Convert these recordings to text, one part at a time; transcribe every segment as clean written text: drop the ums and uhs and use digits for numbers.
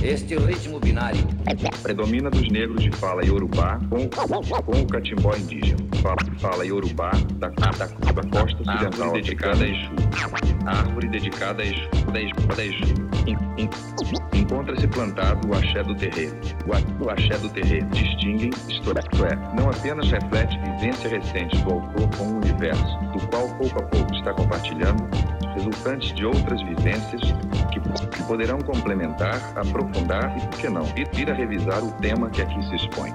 Este ritmo binário predomina dos negros de fala iorubá com o catimbó indígena. Fala iorubá da costa ocidental dedicada a Exu. Árvore dedicada a Exu. Encontra-se plantado o axé do terreiro. O axé do terreiro distinguem, isto é, não apenas reflete vivência recente do autor com o universo, do qual pouco a pouco está compartilhando, resultantes de outras vivências que poderão complementar, aprofundar e, por que não, vir a revisar o tema que aqui se expõe.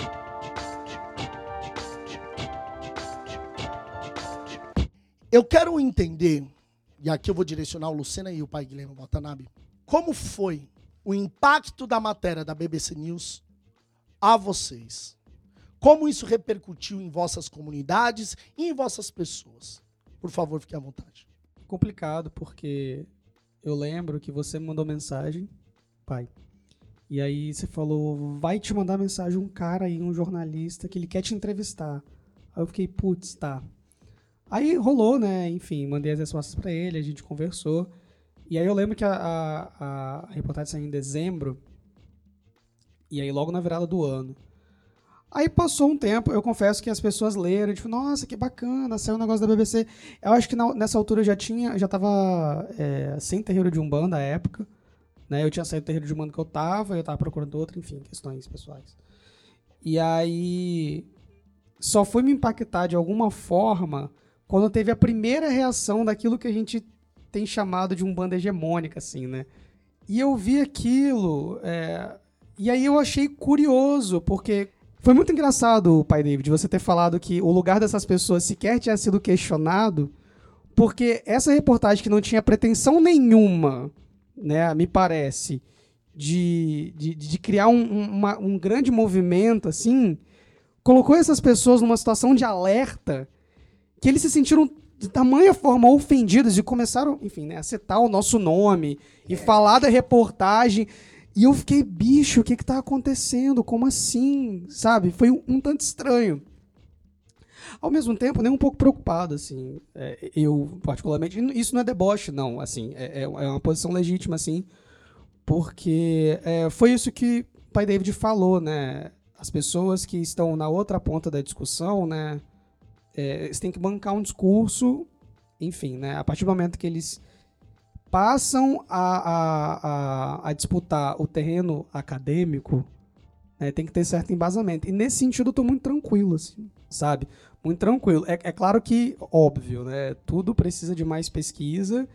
Eu quero entender, e aqui eu vou direcionar o Lucena e o pai Guilherme Watanabe, como foi o impacto da matéria da BBC News a vocês? Como isso repercutiu em vossas comunidades e em vossas pessoas? Por favor, fique à vontade. Complicado, porque eu lembro que você me mandou mensagem, pai, e aí você falou, vai te mandar mensagem um cara aí, um jornalista, que ele quer te entrevistar. Aí eu fiquei, putz, tá. Aí rolou, né, enfim, mandei as respostas pra ele, a gente conversou, e aí eu lembro que a reportagem saiu em dezembro, e aí logo na virada do ano. Aí passou um tempo, eu confesso que as pessoas leram, tipo, nossa, que bacana, saiu um negócio da BBC. Eu acho que nessa altura eu já tava sem terreiro de Umbanda à época, né? Eu tinha saído do terreiro de Umbanda que eu tava procurando outro, enfim, questões pessoais. E aí só foi me impactar de alguma forma quando teve a primeira reação daquilo que a gente tem chamado de Umbanda hegemônica, assim, né? E eu vi aquilo, e aí eu achei curioso, porque foi muito engraçado, pai David, você ter falado que o lugar dessas pessoas sequer tinha sido questionado, porque essa reportagem que não tinha pretensão nenhuma, né, me parece, de criar um grande movimento, assim, colocou essas pessoas numa situação de alerta, que eles se sentiram de tamanha forma ofendidos e começaram, enfim, né, a citar o nosso nome e falar da reportagem. E eu fiquei, bicho, o que tá acontecendo? Como assim? Sabe? Foi um tanto estranho. Ao mesmo tempo, nem um pouco preocupado, assim. Eu, particularmente, isso não é deboche, não. Assim, é uma posição legítima, assim, porque foi isso que o pai David falou, né? As pessoas que estão na outra ponta da discussão, né? Eles têm que bancar um discurso, enfim, né? A partir do momento que eles passam a disputar o terreno acadêmico, né, tem que ter certo embasamento. E nesse sentido eu tô muito tranquilo, assim, sabe? Muito tranquilo. É claro que, óbvio, né, tudo precisa de mais pesquisa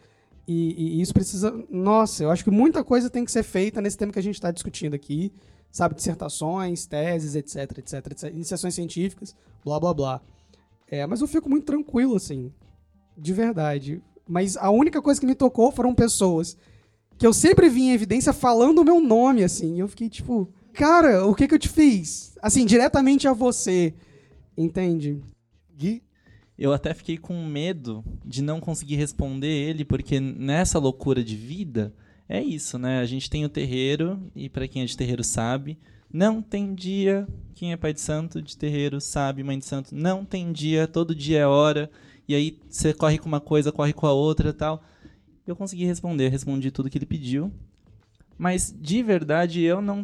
e isso precisa... Nossa, eu acho que muita coisa tem que ser feita nesse tema que a gente está discutindo aqui, sabe? Dissertações, teses, etc, etc, etc. Iniciações científicas, blá, blá, blá. Mas eu fico muito tranquilo, assim, de verdade. Mas a única coisa que me tocou foram pessoas que eu sempre vi em evidência falando o meu nome, assim. E eu fiquei tipo, cara, o que eu te fiz? Assim, diretamente a você. Entende? Gui? Eu até fiquei com medo de não conseguir responder ele, porque nessa loucura de vida, é isso, né? A gente tem o terreiro, e pra quem é de terreiro sabe, não tem dia, quem é pai de santo de terreiro sabe, mãe de santo, não tem dia, todo dia é hora. E aí você corre com uma coisa, corre com a outra e tal. Eu consegui responder, respondi tudo que ele pediu. Mas, de verdade, eu não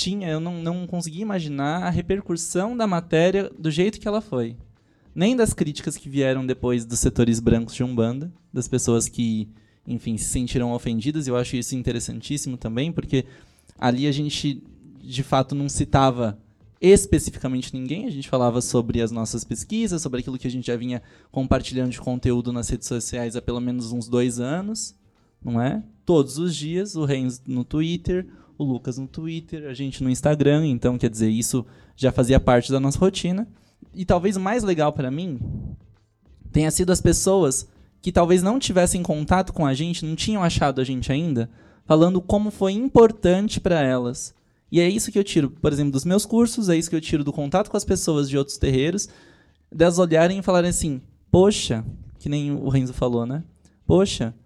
consegui imaginar a repercussão da matéria do jeito que ela foi. Nem das críticas que vieram depois dos setores brancos de Umbanda, das pessoas que, enfim, se sentiram ofendidas. Eu acho isso interessantíssimo também, porque ali a gente, de fato, não citava especificamente ninguém, a gente falava sobre as nossas pesquisas, sobre aquilo que a gente já vinha compartilhando de conteúdo nas redes sociais há pelo menos uns 2 anos, não é? Todos os dias, o Renzo no Twitter, o Lucas no Twitter, a gente no Instagram, então, quer dizer, isso já fazia parte da nossa rotina. E talvez o mais legal para mim tenha sido as pessoas que talvez não tivessem contato com a gente, não tinham achado a gente ainda, falando como foi importante para elas. E é isso que eu tiro, por exemplo, dos meus cursos, é isso que eu tiro do contato com as pessoas de outros terreiros, delas olharem e falarem assim, poxa, que nem o Renzo falou, né? Poxa,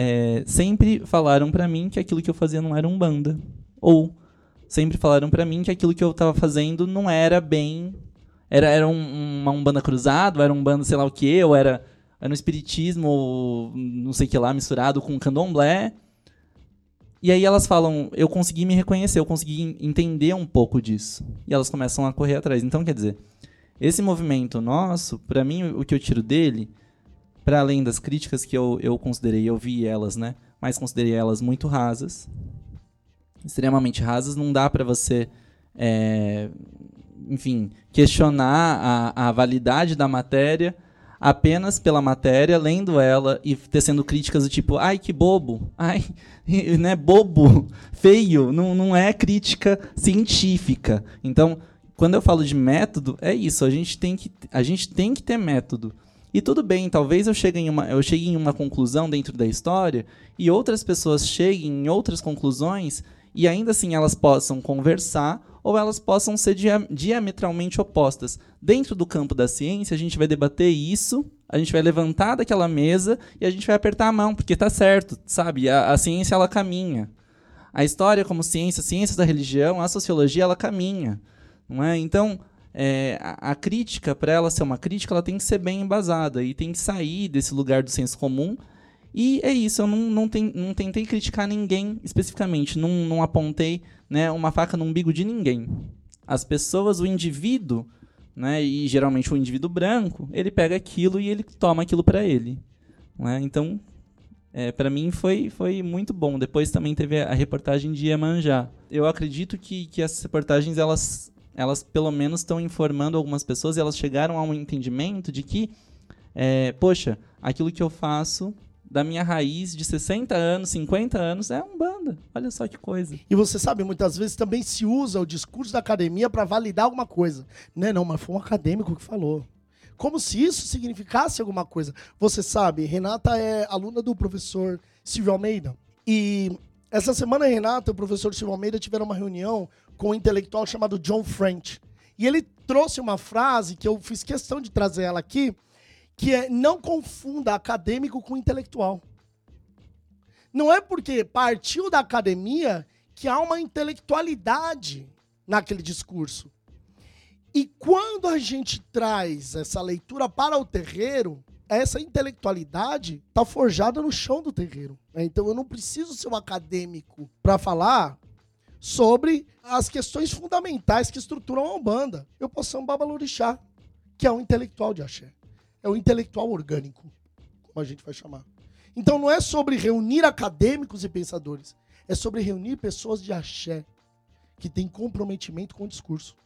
sempre falaram pra mim que aquilo que eu fazia não era Umbanda. Ou sempre falaram pra mim que aquilo que eu tava fazendo não era bem... Era uma Umbanda cruzado, era Umbanda sei lá o quê, ou era um espiritismo, ou não sei o que lá, misturado com candomblé. E aí elas falam, eu consegui me reconhecer, eu consegui entender um pouco disso. E elas começam a correr atrás. Então, quer dizer, esse movimento nosso, para mim, o que eu tiro dele, para além das críticas que eu considerei, eu vi elas, né? Mas considerei elas muito rasas, extremamente rasas. Não dá para você, enfim, questionar a validade da matéria apenas pela matéria, lendo ela e tecendo críticas do tipo, ai, que bobo, ai, né, bobo, feio, não é crítica científica. Então, quando eu falo de método, é isso, a gente tem que ter método. E tudo bem, talvez eu chegue em uma conclusão dentro da história e outras pessoas cheguem em outras conclusões e ainda assim elas possam conversar ou elas possam ser diametralmente opostas. Dentro do campo da ciência, a gente vai debater isso, a gente vai levantar daquela mesa e a gente vai apertar a mão, porque tá certo, sabe? A ciência, ela caminha. A história como ciência, a ciência da religião, a sociologia, ela caminha. Não é? Então, a crítica, para ela ser uma crítica, ela tem que ser bem embasada e tem que sair desse lugar do senso comum. E é isso, eu não tentei criticar ninguém especificamente, não apontei, né, uma faca no umbigo de ninguém. As pessoas, o indivíduo, né, e geralmente o indivíduo branco, ele pega aquilo e ele toma aquilo para ele. Né? Então, para mim foi muito bom. Depois também teve a reportagem de Iemanjá. Eu acredito que essas reportagens, elas pelo menos estão informando algumas pessoas e elas chegaram a um entendimento de que, poxa, aquilo que eu faço da minha raiz de 60 anos, 50 anos, é Umbanda. Olha só que coisa. E você sabe, muitas vezes também se usa o discurso da academia para validar alguma coisa. Não, mas foi um acadêmico que falou. Como se isso significasse alguma coisa. Você sabe, Renata é aluna do professor Silvio Almeida. E essa semana, Renata e o professor Silvio Almeida tiveram uma reunião com um intelectual chamado John French. E ele trouxe uma frase que eu fiz questão de trazer ela aqui, que é: não confunda acadêmico com intelectual. Não é porque partiu da academia que há uma intelectualidade naquele discurso. E quando a gente traz essa leitura para o terreiro, essa intelectualidade está forjada no chão do terreiro. Então eu não preciso ser um acadêmico para falar sobre as questões fundamentais que estruturam a Umbanda. Eu posso ser um babalorixá, que é um intelectual de axé. É um intelectual orgânico, como a gente vai chamar. Então não é sobre reunir acadêmicos e pensadores, é sobre reunir pessoas de axé, que têm comprometimento com o discurso.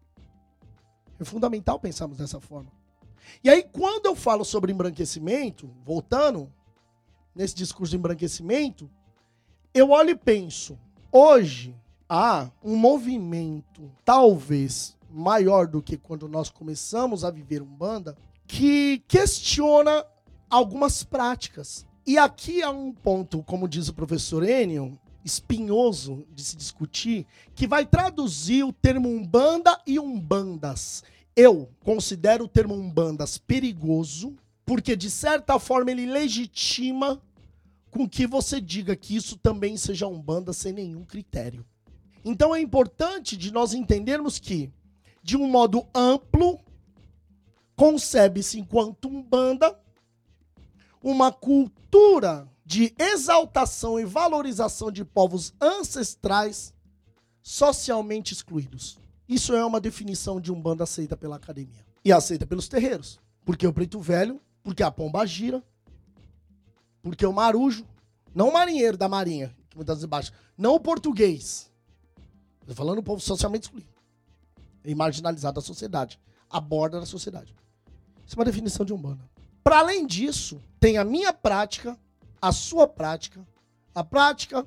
É fundamental pensarmos dessa forma. E aí, quando eu falo sobre embranquecimento, voltando nesse discurso de embranquecimento, eu olho e penso, hoje há um movimento talvez maior do que quando nós começamos a viver Umbanda, que questiona algumas práticas. E aqui há um ponto, como diz o professor Enio, espinhoso de se discutir, que vai traduzir o termo Umbanda e Umbandas. Eu considero o termo Umbandas perigoso, porque de certa forma ele legitima com que você diga que isso também seja Umbanda sem nenhum critério. Então é importante de nós entendermos que, de um modo amplo, concebe-se enquanto Umbanda uma cultura de exaltação e valorização de povos ancestrais socialmente excluídos. Isso é uma definição de Umbanda aceita pela academia. E aceita pelos terreiros. Porque o Preto Velho, porque a Pombagira, porque o Marujo, não o marinheiro da marinha, que muitas vezes baixa, não o português. Estou falando do povo socialmente excluído e marginalizado da sociedade, à borda da sociedade. Isso é uma definição de Umbanda. Para além disso, tem a minha prática, a sua prática, a prática,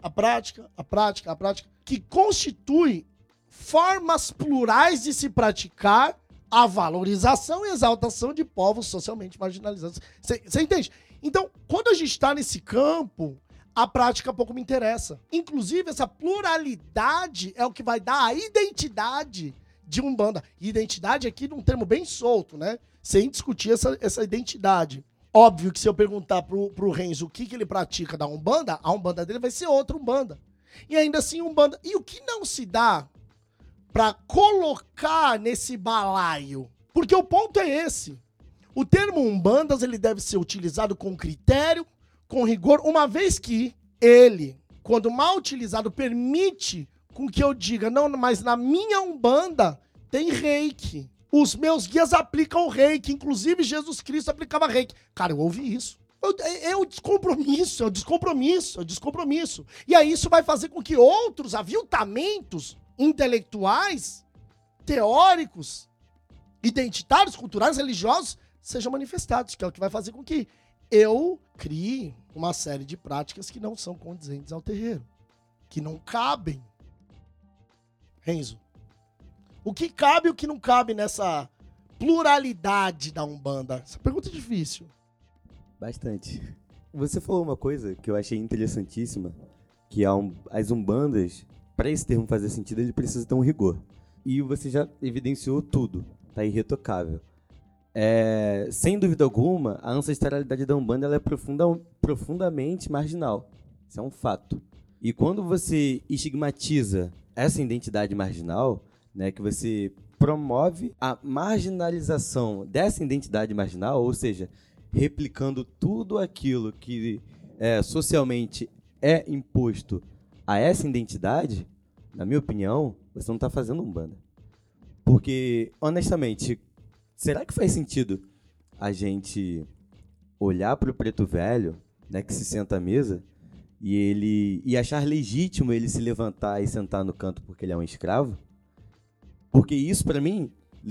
que constitui formas plurais de se praticar a valorização e exaltação de povos socialmente marginalizados. Você entende? Então, quando a gente está nesse campo, a prática pouco me interessa. Inclusive, essa pluralidade é o que vai dar a identidade de Umbanda. E identidade aqui num termo bem solto, né? Sem discutir essa identidade. Óbvio que se eu perguntar pro Renzo o que ele pratica da Umbanda, a Umbanda dele vai ser outra Umbanda. E ainda assim, Umbanda... E o que não se dá para colocar nesse balaio? Porque o ponto é esse. O termo Umbandas, ele deve ser utilizado com critério, com rigor, uma vez que ele, quando mal utilizado, permite com que eu diga, não, mas na minha Umbanda tem reiki. Os meus guias aplicam reiki, inclusive Jesus Cristo aplicava reiki. Cara, eu ouvi isso. É o descompromisso. E aí isso vai fazer com que outros aviltamentos intelectuais, teóricos, identitários, culturais, religiosos, sejam manifestados, que é o que vai fazer com que eu crie uma série de práticas que não são condizentes ao terreiro, que não cabem. Renzo, o que cabe e o que não cabe nessa pluralidade da Umbanda? Essa pergunta é difícil. Bastante. Você falou uma coisa que eu achei interessantíssima, que as umbandas, para esse termo fazer sentido, ele precisa ter um rigor. E você já evidenciou tudo, tá irretocável. Sem dúvida alguma, a ancestralidade da Umbanda ela é profundamente marginal. Isso é um fato. E quando você estigmatiza essa identidade marginal, né, que você promove a marginalização dessa identidade marginal, ou seja, replicando tudo aquilo que socialmente é imposto a essa identidade, na minha opinião, você não está fazendo Umbanda. Porque, honestamente, será que faz sentido a gente olhar para o preto velho, né, que se senta à mesa, e achar legítimo ele se levantar e sentar no canto porque ele é um escravo? Porque isso, para mim,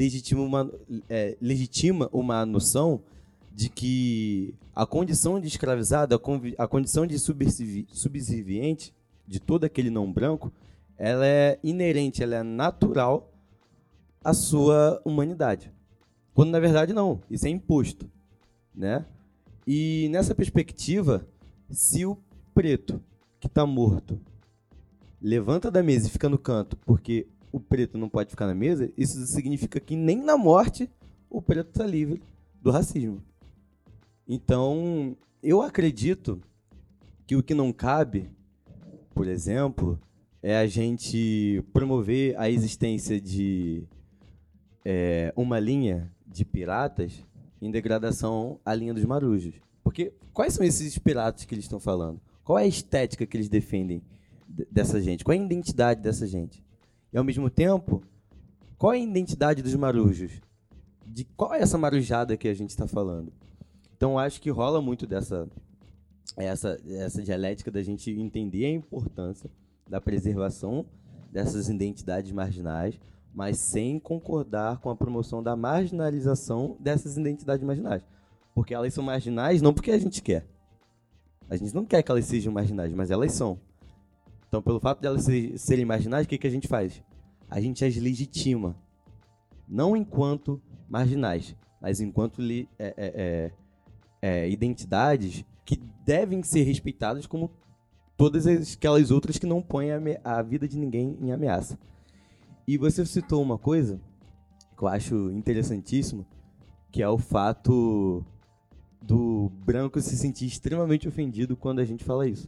legitima uma noção de que a condição de escravizado, a condição de subserviente de todo aquele não branco, ela é inerente, ela é natural à sua humanidade. Quando, na verdade, não. Isso é imposto, né? E, nessa perspectiva, se o preto que está morto levanta da mesa e fica no canto porque o preto não pode ficar na mesa, isso significa que nem na morte o preto está livre do racismo. Então, eu acredito que o que não cabe, por exemplo, é a gente promover a existência de uma linha de piratas em degradação à linha dos marujos. Porque quais são esses piratas que eles estão falando? Qual é a estética que eles defendem dessa gente? Qual é a identidade dessa gente? E, ao mesmo tempo, qual é a identidade dos marujos? De qual é essa marujada que a gente está falando? Então, acho que rola muito essa dialética da gente entender a importância da preservação dessas identidades marginais, mas sem concordar com a promoção da marginalização dessas identidades marginais. Porque elas são marginais não porque a gente quer. A gente não quer que elas sejam marginais, mas elas são. Então, pelo fato de elas serem marginais, o que a gente faz? A gente as legitima. Não enquanto marginais, mas enquanto identidades que devem ser respeitadas como todas aquelas outras que não põem a vida de ninguém em ameaça. E você citou uma coisa que eu acho interessantíssimo, que é o fato do branco se sentir extremamente ofendido quando a gente fala isso.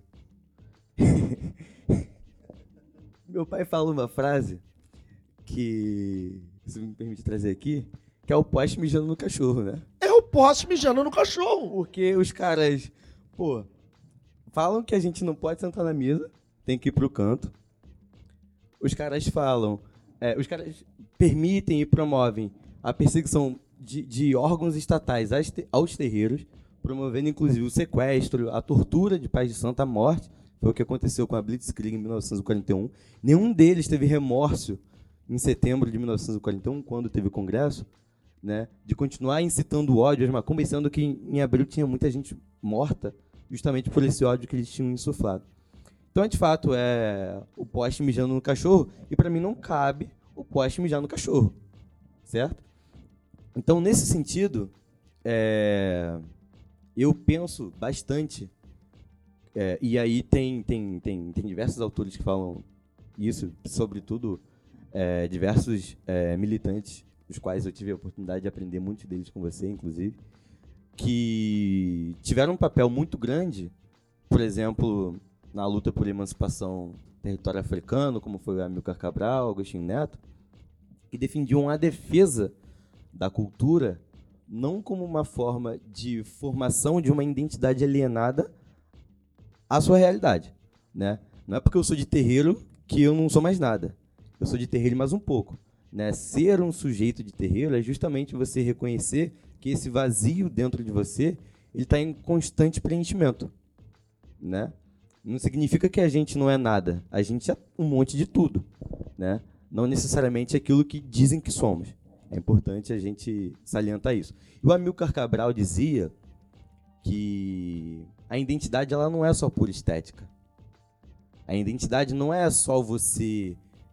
Meu pai fala uma frase que, se me permite trazer aqui, que é o poste mijando no cachorro, né? É o poste mijando no cachorro. Porque os caras, falam que a gente não pode sentar na mesa, tem que ir pro canto. Os caras falam, os caras permitem e promovem a perseguição de órgãos estatais aos terreiros, promovendo inclusive o sequestro, a tortura de pais de santo, a morte. Foi o que aconteceu com a Blitzkrieg em 1941. Nenhum deles teve remorso em setembro de 1941, quando teve o Congresso, né, de continuar incitando o ódio às macumbas, sendo que em abril tinha muita gente morta justamente por esse ódio que eles tinham insuflado. Então, de fato, é o poste mijando no cachorro, e para mim não cabe o poste mijar no cachorro, certo? Então, nesse sentido, eu penso bastante, e aí tem diversos autores que falam isso, sobretudo diversos militantes, os quais eu tive a oportunidade de aprender muitos deles com você, inclusive, que tiveram um papel muito grande, por exemplo, na luta por emancipação território africano, como foi o Amilcar Cabral, Agostinho Neto, que defendiam a defesa da cultura não como uma forma de formação de uma identidade alienada à sua realidade, né? Não é porque eu sou de terreiro que eu não sou mais nada. Eu sou de terreiro mais um pouco. Né? Ser um sujeito de terreiro é justamente você reconhecer que esse vazio dentro de você ele está em constante preenchimento. Né? Não significa que a gente não é nada. A gente é um monte de tudo. Né? Não necessariamente aquilo que dizem que somos. É importante a gente salientar isso. E o Amilcar Cabral dizia que a identidade ela não é só por estética. A identidade não é só você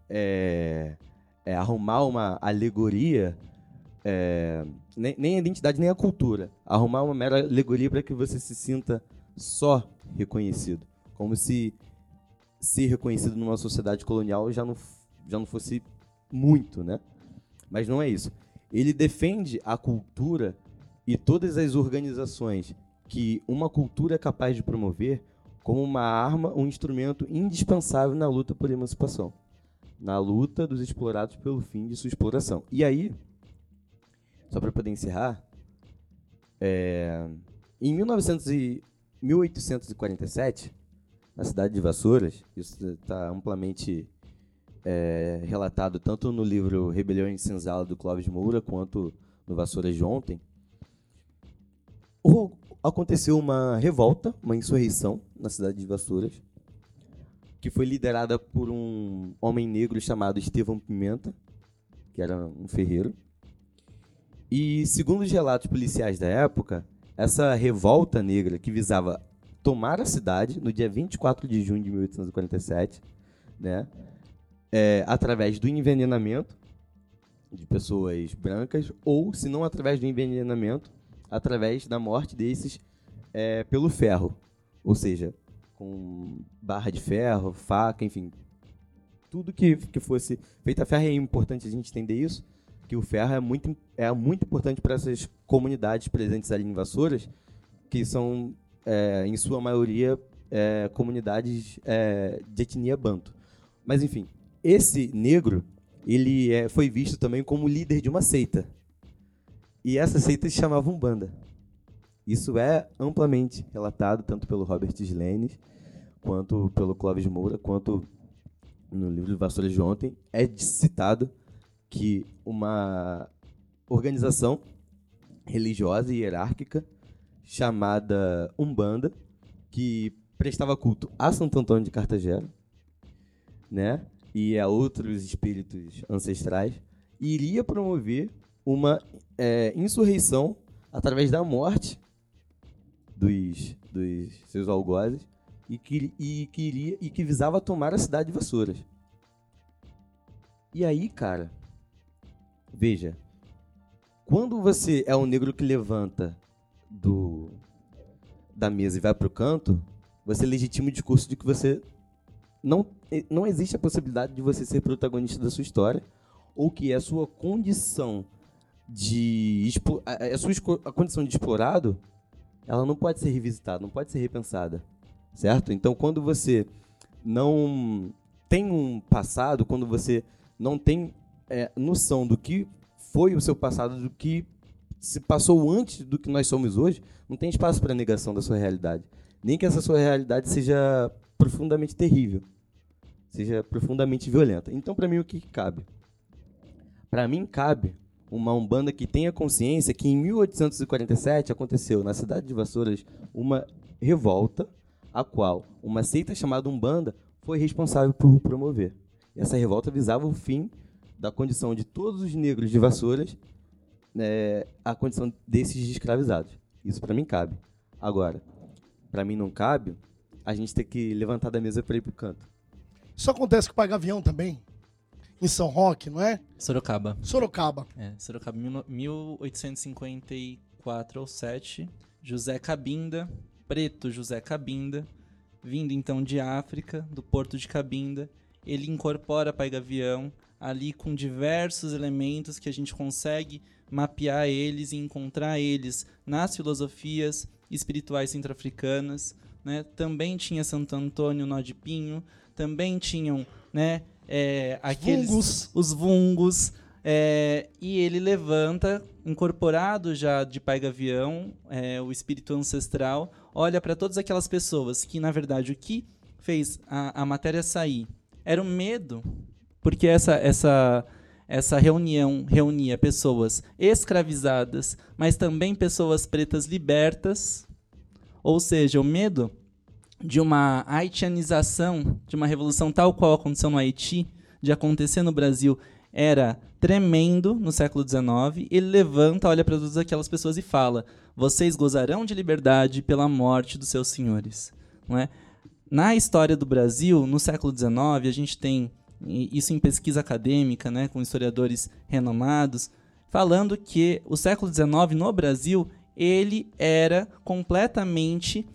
arrumar uma alegoria, nem a identidade nem a cultura. Arrumar uma mera alegoria para que você se sinta só reconhecido. Como se ser reconhecido numa sociedade colonial já não fosse muito, né? Mas não é isso. Ele defende a cultura e todas as organizações que uma cultura é capaz de promover como uma arma, um instrumento indispensável na luta por emancipação, na luta dos explorados pelo fim de sua exploração. E aí, só para poder encerrar, em 1847, na cidade de Vassouras, isso está amplamente relatado tanto no livro Rebelião em Senzala, do Clóvis Moura, quanto no Vassouras de Ontem, aconteceu uma revolta, uma insurreição na cidade de Vassouras, que foi liderada por um homem negro chamado Estevão Pimenta, que era um ferreiro. E, segundo os relatos policiais da época, essa revolta negra que visava tomar a cidade no dia 24 de junho de 1847, né, através do envenenamento de pessoas brancas, ou, se não através do envenenamento, através da morte desses pelo ferro, ou seja, com barra de ferro, faca, enfim, tudo que fosse feito a ferro. É importante a gente entender isso, que o ferro é muito importante para essas comunidades presentes ali em Vassouras, que são, em sua maioria, comunidades de etnia banto. Mas, enfim, esse negro ele foi visto também como líder de uma seita. E essa seita se chamava Umbanda. Isso é amplamente relatado tanto pelo Robert Slenes, quanto pelo Clóvis Moura, quanto no livro Vassouras de Ontem. É citado que uma organização religiosa e hierárquica chamada Umbanda, que prestava culto a Santo Antônio de Cartagena, né, e a outros espíritos ancestrais, iria promover uma insurreição através da morte dos seus algozes e que visava tomar a cidade de Vassouras. E aí, cara, veja, quando você é um negro que levanta da mesa e vai pro canto, você legitima o discurso de que você não existe a possibilidade de você ser protagonista da sua história, ou que a sua condição a condição de explorado, ela não pode ser revisitada, não pode ser repensada, certo? Então, quando você não tem um passado, quando você não tem noção do que foi o seu passado, do que se passou antes do que nós somos hoje, não tem espaço para negação da sua realidade. Nem que essa sua realidade seja profundamente terrível, seja profundamente violenta. Então, para mim, o que cabe? Para mim, cabe uma Umbanda que tenha consciência que em 1847 aconteceu na cidade de Vassouras uma revolta, a qual uma seita chamada Umbanda foi responsável por promover. E essa revolta visava o fim da condição de todos os negros de Vassouras, a condição desses escravizados. Isso para mim cabe. Agora, para mim não cabe a gente ter que levantar da mesa para ir pro canto. Isso acontece com o Pai Gavião também? Em São Roque, não é? Sorocaba. Sorocaba, 1854 ou 7. José Cabinda, preto José Cabinda, vindo então de África, do porto de Cabinda. Ele incorpora Pai Gavião ali com diversos elementos que a gente consegue mapear eles e encontrar eles nas filosofias espirituais centro-africanas, né? Também tinha Santo Antônio Nó de Pinho, também tinham, né, os vungos, e ele levanta, incorporado já de Pai Gavião, o espírito ancestral, olha para todas aquelas pessoas que, na verdade, o que fez a matéria sair era o medo, porque essa reunião reunia pessoas escravizadas, mas também pessoas pretas libertas, ou seja, o medo de uma haitianização, de uma revolução tal qual aconteceu no Haiti, de acontecer no Brasil, era tremendo no século XIX. Ele levanta, olha para todas aquelas pessoas e fala: vocês gozarão de liberdade pela morte dos seus senhores. Não é? Na história do Brasil, no século XIX, a gente tem isso em pesquisa acadêmica, né, com historiadores renomados, falando que o século XIX no Brasil ele era completamente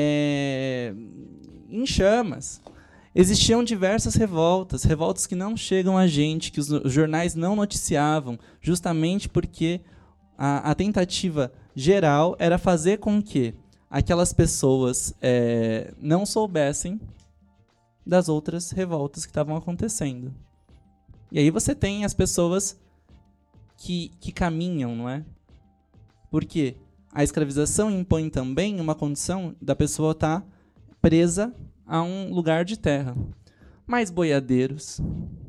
em chamas. Existiam diversas revoltas que não chegam a gente, que os jornais não noticiavam, justamente porque a tentativa geral era fazer com que aquelas pessoas não soubessem das outras revoltas que estavam acontecendo. E aí você tem as pessoas que caminham, não é? Porque a escravização impõe também uma condição da pessoa estar presa a um lugar de terra. Mas boiadeiros,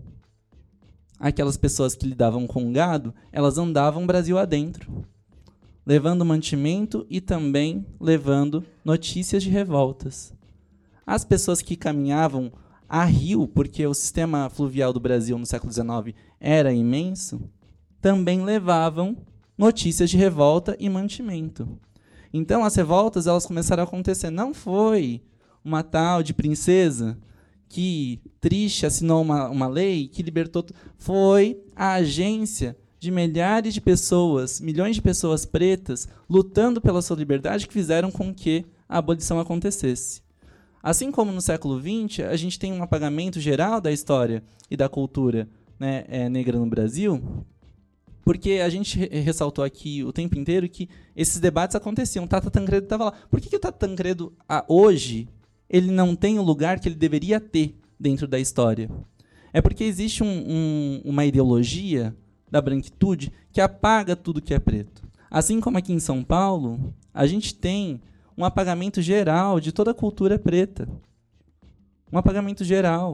aquelas pessoas que lidavam com gado, elas andavam Brasil adentro, levando mantimento e também levando notícias de revoltas. As pessoas que caminhavam a rio, porque o sistema fluvial do Brasil no século XIX era imenso, também levavam notícias de revolta e mantimento. Então as revoltas elas começaram a acontecer. Não foi uma tal de princesa que, triste, assinou uma lei que libertou... Foi a agência de milhares de pessoas, milhões de pessoas pretas, lutando pela sua liberdade, que fizeram com que a abolição acontecesse. Assim como no século XX, a gente tem um apagamento geral da história e da cultura, né, negra no Brasil, porque a gente ressaltou aqui o tempo inteiro que esses debates aconteciam. O Tata Tancredo estava lá. Por que o Tata Tancredo, hoje, ele não tem o lugar que ele deveria ter dentro da história? É porque existe uma ideologia da branquitude que apaga tudo que é preto. Assim como aqui em São Paulo, a gente tem um apagamento geral de toda a cultura preta. Um apagamento geral.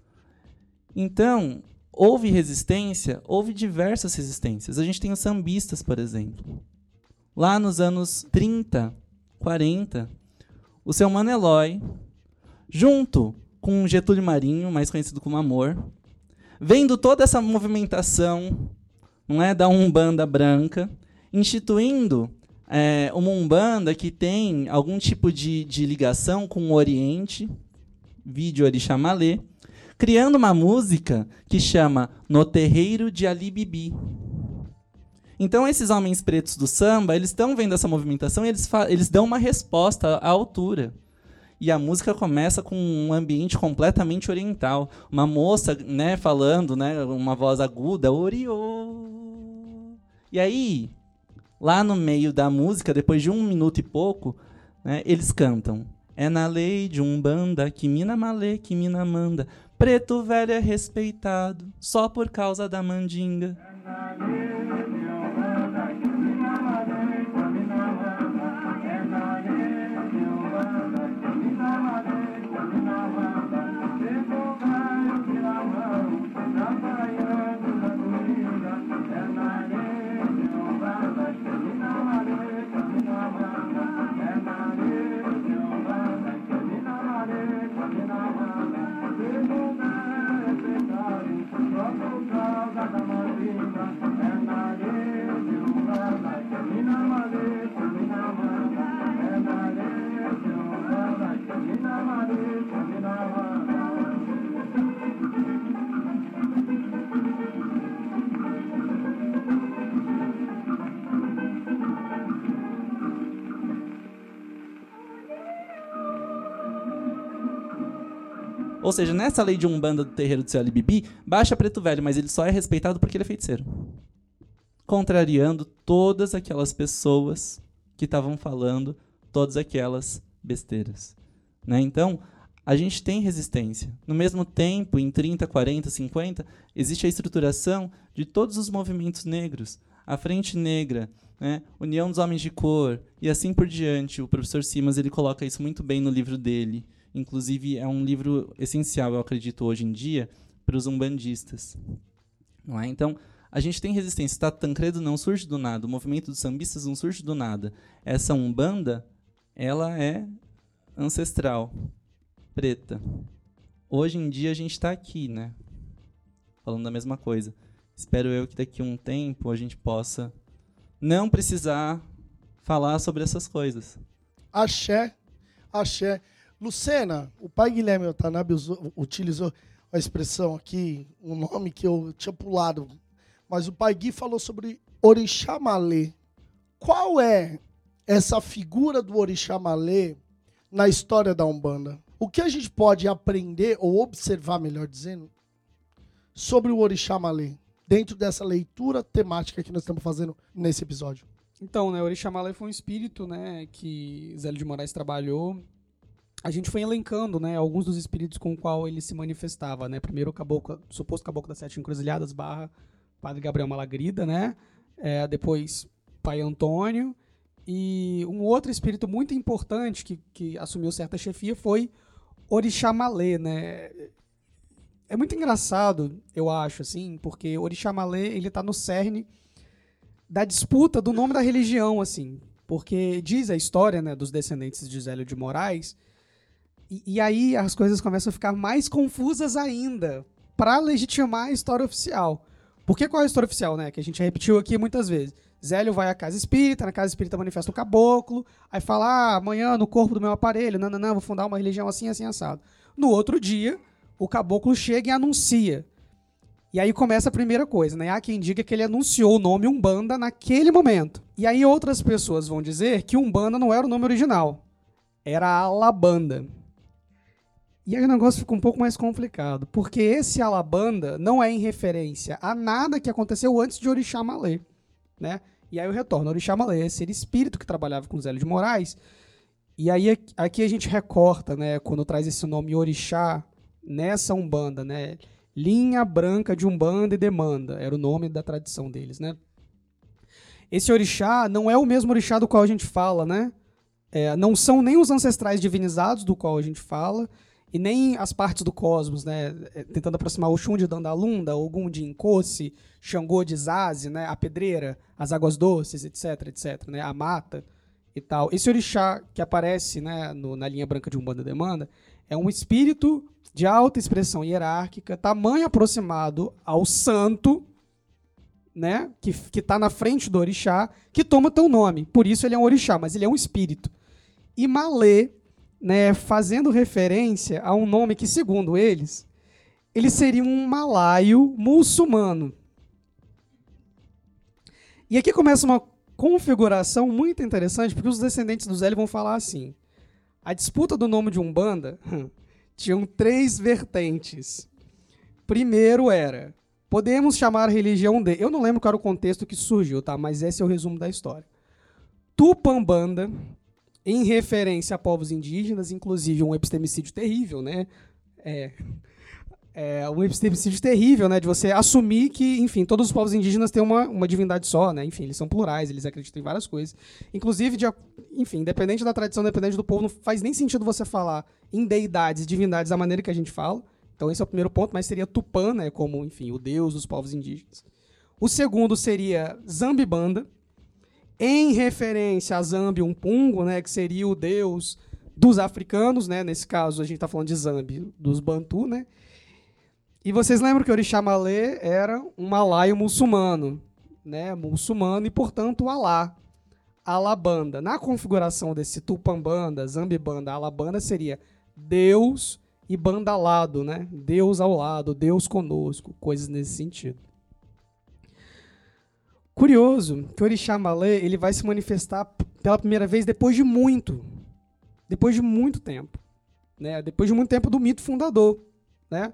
Então, houve resistência, houve diversas resistências. A gente tem os sambistas, por exemplo. Lá nos anos 30, 40, o seu Mano Eloy, junto com Getúlio Marinho, mais conhecido como Amor, vendo toda essa movimentação, não é, da Umbanda branca, instituindo uma Umbanda que tem algum tipo de ligação com o Oriente, vídeo Orixá Malê, criando uma música que chama No Terreiro de Ali Bibi. Então, esses homens pretos do samba, eles estão vendo essa movimentação e eles dão uma resposta à altura. E a música começa com um ambiente completamente oriental. Uma moça, né, falando, né, uma voz aguda, Oriô. E aí, lá no meio da música, depois de 1 minuto e pouco, né, eles cantam: é na lei de Umbanda que mina malê, que mina manda. Preto velho é respeitado só por causa da mandinga. Ou seja, nessa lei de Umbanda do terreiro do seu Ali Bibi, baixa preto velho, mas ele só é respeitado porque ele é feiticeiro. Contrariando todas aquelas pessoas que estavam falando todas aquelas besteiras. Né? Então, a gente tem resistência. No mesmo tempo, em 30, 40, 50, existe a estruturação de todos os movimentos negros. A Frente Negra, né? União dos Homens de Cor, e assim por diante. O professor Simas ele coloca isso muito bem no livro dele. Inclusive, é um livro essencial, eu acredito, hoje em dia, para os umbandistas. Não é? Então, a gente tem resistência. O Tancredo não surge do nada, o movimento dos sambistas não surge do nada. Essa Umbanda, ela é ancestral, preta. Hoje em dia a gente está aqui, né? Falando da mesma coisa. Espero eu que daqui a um tempo a gente possa não precisar falar sobre essas coisas. Axé, axé. Lucena, o pai Guilherme Watanabe utilizou a expressão aqui, um nome que eu tinha pulado, mas o pai Gui falou sobre Orixá Malê. Qual é essa figura do Orixá Malê na história da Umbanda? O que a gente pode aprender, ou observar, melhor dizendo, sobre o Orixá Malê, dentro dessa leitura temática que nós estamos fazendo nesse episódio? Então, né, o Orixá Malê foi um espírito, né, que Zélio de Moraes trabalhou. A gente foi elencando, né, alguns dos espíritos com o qual ele se manifestava, né? Primeiro o caboclo, suposto caboclo das Sete Encruzilhadas / Padre Gabriel Malagrida, né? Depois Pai Antônio. E um outro espírito muito importante que assumiu certa chefia foi Orixá Malê, né? É muito engraçado, eu acho, assim, porque Orixá Malê, ele tá no cerne da disputa do nome da religião, assim. Porque diz a história, né, dos descendentes de Zélio de Moraes, e aí as coisas começam a ficar mais confusas ainda para legitimar a história oficial. Porque qual é a história oficial, né? Que a gente repetiu aqui muitas vezes. Zélio vai à casa espírita, na casa espírita manifesta o caboclo, aí fala, amanhã no corpo do meu aparelho, não, vou fundar uma religião assim, assim, assado. No outro dia, o caboclo chega e anuncia. E aí começa a primeira coisa, né? Há quem diga que ele anunciou o nome Umbanda naquele momento. E aí outras pessoas vão dizer que Umbanda não era o nome original, era Alabanda. E aí o negócio fica um pouco mais complicado, porque esse Alabanda não é em referência a nada que aconteceu antes de Orixá Malê, né? E aí eu retorno, Orixá Malê, esse espírito que trabalhava com Zélio de Moraes, e aí aqui a gente recorta, né, quando traz esse nome Orixá nessa Umbanda, né? Linha branca de Umbanda e Demanda, era o nome da tradição deles, né? Esse Orixá não é o mesmo Orixá do qual a gente fala, né? Não são nem os ancestrais divinizados do qual a gente fala, e nem as partes do cosmos, né? Tentando aproximar Oxum de Dandalunda, Ogum de Incosse, Xangô de Zaze, né? A pedreira, as águas doces, etc, né? A mata e tal. Esse orixá que aparece, né, na linha branca de Umbanda e Demanda é um espírito de alta expressão hierárquica, tamanho aproximado ao santo, né? Que está na frente do orixá, que toma teu nome. Por isso ele é um orixá, mas ele é um espírito. E Malê, né, fazendo referência a um nome que, segundo eles, ele seria um malaio muçulmano. E aqui começa uma configuração muito interessante, porque os descendentes do Zélio vão falar assim, a disputa do nome de Umbanda tinham 3 vertentes. Primeiro era, podemos chamar a religião de... Eu não lembro qual era o contexto que surgiu, tá? Mas esse é o resumo da história. Tupambanda, em referência a povos indígenas, inclusive um epistemicídio terrível, né? Um epistemicídio terrível, né? De você assumir que, enfim, todos os povos indígenas têm uma divindade só, né? Enfim, eles são plurais, eles acreditam em várias coisas. Inclusive, enfim, independente da tradição, independente do povo, não faz nem sentido você falar em deidades, divindades da maneira que a gente fala. Então esse é o primeiro ponto, mas seria Tupã, né? Como, enfim, o deus dos povos indígenas. O segundo seria Zambibanda, em referência a Zambi Umpungo, né, que seria o deus dos africanos, né, nesse caso a gente está falando de Zambi, dos Bantu, né, e vocês lembram que Orixá Malê era um malaio muçulmano, né, e portanto Alá, Alabanda. Na configuração desse Tupambanda, Zambibanda, Alabanda seria Deus e banda ao lado, né, Deus ao lado, Deus conosco, coisas nesse sentido. Curioso que o Orixá Malê, ele vai se manifestar pela primeira vez depois de muito tempo, né? Depois de muito tempo do mito fundador, né?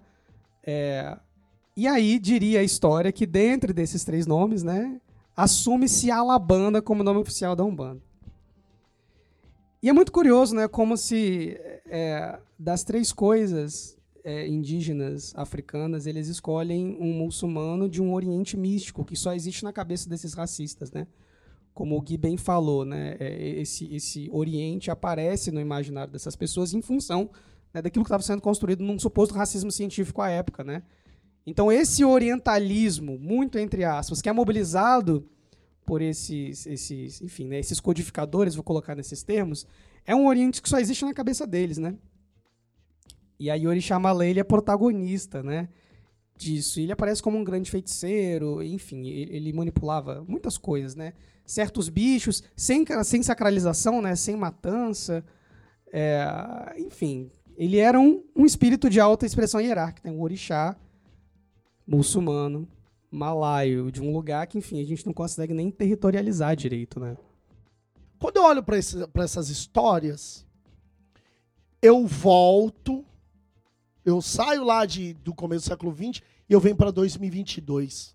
E aí diria a história que dentre desses 3 nomes, né, assume-se Alabanda como nome oficial da Umbanda. E é muito curioso, né, como se das 3 coisas indígenas africanas, eles escolhem um muçulmano de um oriente místico, que só existe na cabeça desses racistas, né? Como o Gui bem falou, né? Esse oriente aparece no imaginário dessas pessoas em função né, daquilo que estava sendo construído num suposto racismo científico à época, né? Então, esse orientalismo, muito entre aspas, que é mobilizado por enfim, né, esses codificadores, vou colocar nesses termos, é um Oriente que só existe na cabeça deles, né? E aí, Orixá Malê, ele é protagonista, né, disso. Ele aparece como um grande feiticeiro, enfim, ele manipulava muitas coisas, né? Certos bichos, sem sacralização, né, sem matança, enfim, ele era um espírito de alta expressão hierárquica, né? Um orixá muçulmano, malaio, de um lugar que, enfim, a gente não consegue nem territorializar direito, né? Quando eu olho para essas histórias, eu volto, eu saio lá do começo do século XX e eu venho para 2022.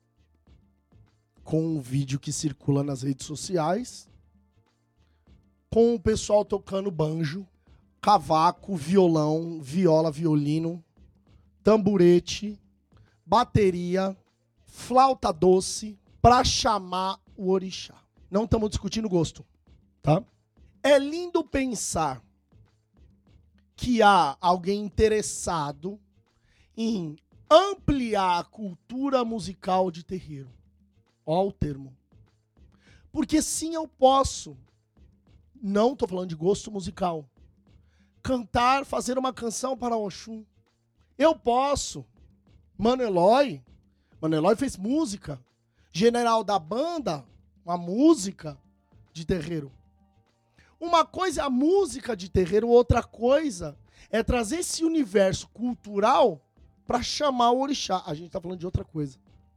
Com um vídeo que circula nas redes sociais, com o pessoal tocando banjo, cavaco, violão, viola, violino, tamborete, bateria, flauta doce, para chamar o orixá. Não estamos discutindo gosto, tá? É lindo pensar que há alguém interessado em ampliar a cultura musical de terreiro. Ó o termo. Porque sim, eu posso, não estou falando de gosto musical, cantar, fazer uma canção para Oxum. Eu posso. Mano Eloy fez música. General da Banda, uma música de terreiro. Uma coisa é a música de terreiro, outra coisa é trazer esse universo cultural para chamar o orixá. A gente está falando de outra coisa.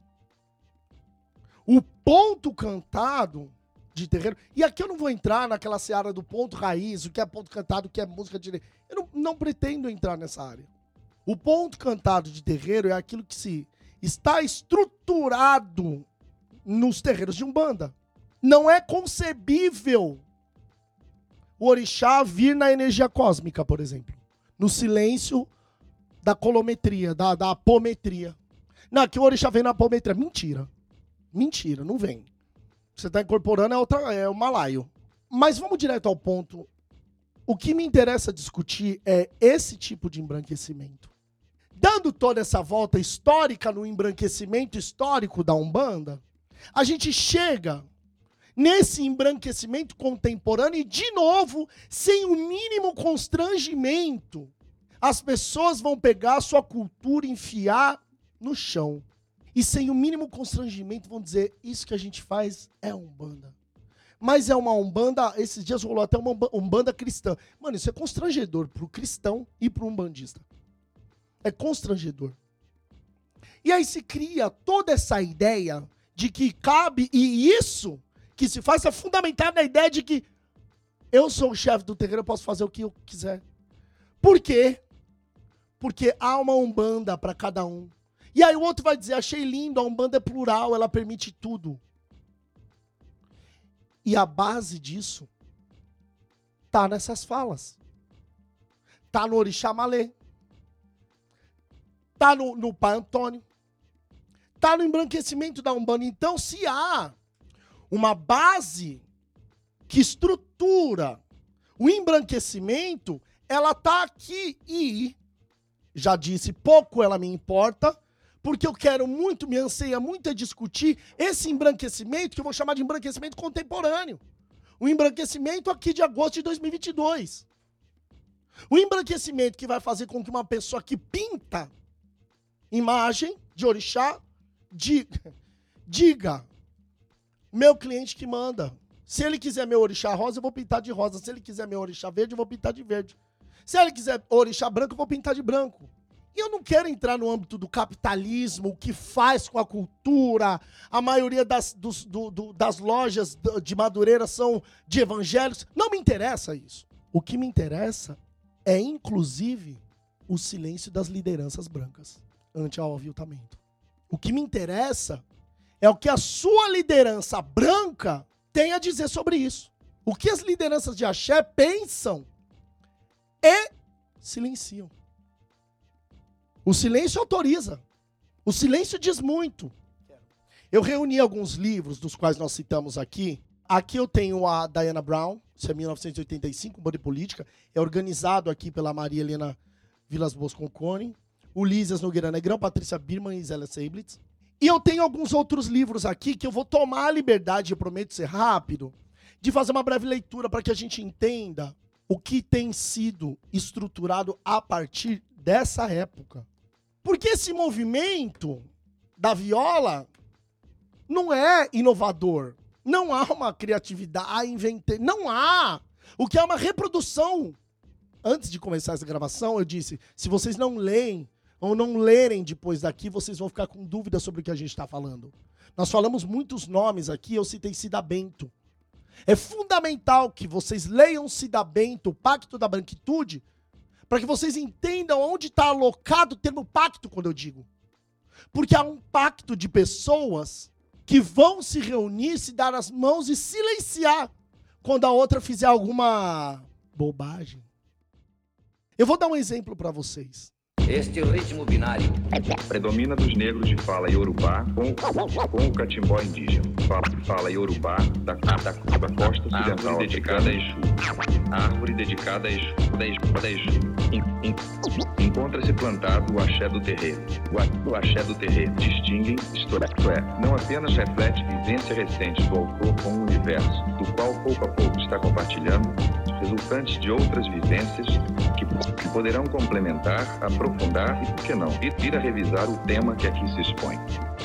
O ponto cantado de terreiro, e aqui eu não vou entrar naquela seara do ponto raiz, o que é ponto cantado, o que é música de terreiro. Eu não pretendo entrar nessa área. O ponto cantado de terreiro é aquilo que está estruturado nos terreiros de Umbanda. Não é concebível o orixá vir na energia cósmica, por exemplo. No silêncio da colometria, da apometria. Não, que o orixá vem na apometria. Mentira. Mentira, não vem. Você está incorporando é o malaio. Mas vamos direto ao ponto. O que me interessa discutir é esse tipo de embranquecimento. Dando toda essa volta histórica no embranquecimento histórico da Umbanda, a gente chega nesse embranquecimento contemporâneo e, de novo, sem o mínimo constrangimento, as pessoas vão pegar a sua cultura e enfiar no chão. E sem o mínimo constrangimento vão dizer, isso que a gente faz é Umbanda. Mas é uma Umbanda, esses dias rolou até uma Umbanda cristã. Mano, isso é constrangedor pro cristão e pro umbandista. É constrangedor. E aí se cria toda essa ideia de que cabe, e isso que se faz é fundamentado na ideia de que eu sou o chefe do terreiro, eu posso fazer o que eu quiser. Por quê? Porque há uma Umbanda para cada um. E aí o outro vai dizer, achei lindo, a Umbanda é plural, ela permite tudo. E a base disso tá nessas falas. Tá no Orixá Malê. Tá no Pai Antônio. Tá no embranquecimento da Umbanda. Então, se há uma base que estrutura o embranquecimento, ela tá aqui. E, já disse, pouco ela me importa, porque eu quero muito, me anseia muito a discutir esse embranquecimento, que eu vou chamar de embranquecimento contemporâneo. O embranquecimento aqui de agosto de 2022. O embranquecimento que vai fazer com que uma pessoa que pinta imagem de orixá diga, meu cliente que manda. Se ele quiser meu orixá rosa, eu vou pintar de rosa. Se ele quiser meu orixá verde, eu vou pintar de verde. Se ele quiser orixá branco, eu vou pintar de branco. E eu não quero entrar no âmbito do capitalismo, o que faz com a cultura. A maioria das lojas de Madureira são de evangélicos. Não me interessa isso. O que me interessa é, inclusive, o silêncio das lideranças brancas ante ao aviltamento. O que me interessa é o que a sua liderança branca tem a dizer sobre isso. O que as lideranças de axé pensam e silenciam. O silêncio autoriza. O silêncio diz muito. Eu reuni alguns livros, dos quais nós citamos aqui, Aqui eu tenho a Diana Brown, isso é 1985, Poder Política. É organizado aqui pela Maria Helena Vilas Boas Concone, Ulisses Nogueira Negrão, Patrícia Birman e Zélia Seiblitz. E eu tenho alguns outros livros aqui que eu vou tomar a liberdade, eu prometo ser rápido, de fazer uma breve leitura para que a gente entenda o que tem sido estruturado a partir dessa época. Porque esse movimento da viola não é inovador. Não há uma criatividade, não há. O que é uma reprodução. Antes de começar essa gravação, eu disse, se vocês não leem ou não lerem depois daqui, vocês vão ficar com dúvidas sobre o que a gente está falando. Nós falamos muitos nomes aqui, eu citei Cida Bento. É fundamental que vocês leiam Cida Bento, o Pacto da Branquitude, para que vocês entendam onde está alocado o termo pacto, quando eu digo. Porque há um pacto de pessoas que vão se reunir, se dar as mãos e silenciar quando a outra fizer alguma bobagem. Eu vou dar um exemplo para vocês. Este ritmo binário Predomina dos negros de fala iorubá com o catimbó indígena. Fala iorubá da costa ocidental dedicada a Exu. Árvore dedicada a Exu. Encontra-se plantado o axé do terreiro. O axé do terreiro distingue, isto é, não apenas reflete vivência recente do autor com o universo, do qual pouco a pouco está compartilhando, resultantes de outras vivências que poderão complementar, aprofundar e, por que não, vir a revisar o tema que aqui se expõe.